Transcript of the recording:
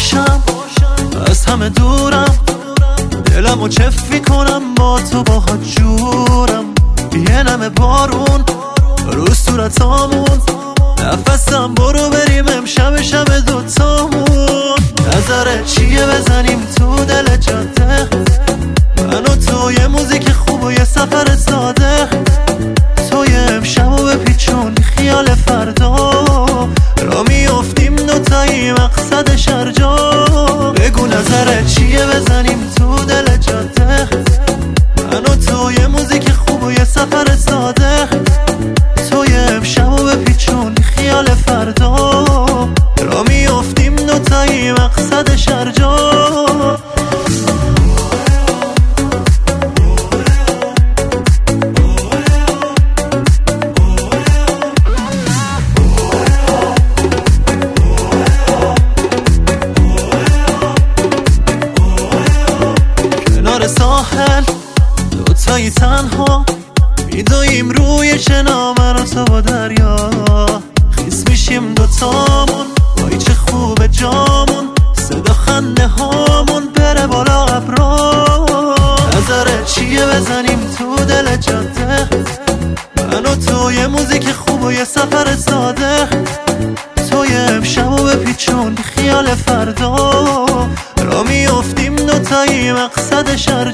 باشم، از همه دورم، دلمو چفی کنم با تو باهات جورم. یه نمه بارون رو صورتامون، نفسم برو بریم امشب شب دوتامون. نظرت چیه بزنیم تو دل جاده، من و تو یه موزیک خوب و یه سفر ساده. تو یه امشبو بپیچون خیال فردا، را میافتیم دوتایی مقصد شرجا. بگو نظرت چیه بزنیم تو دل جاده، من و تو یه موزیک خوب و یه سفر ساده. تو یه امشبو بپیچون خیال فردا، را میافتیم دوتایی مقصد شرجا. کنار ساحل دوتایی تنها میدویم روی چنا، من و تو با دریا. خیس میشیم دوتامون، وای چه خوبه جامون، صدا خنده هامون بره بالا ابرا. نظرت چیه بزنیم تو دل جاده، من و تو یه موزیک خوب و یه سفر ساده. تو یه امشبو بپیچون خیال فردا، را میافتیم دوتایی مقصد شرجا.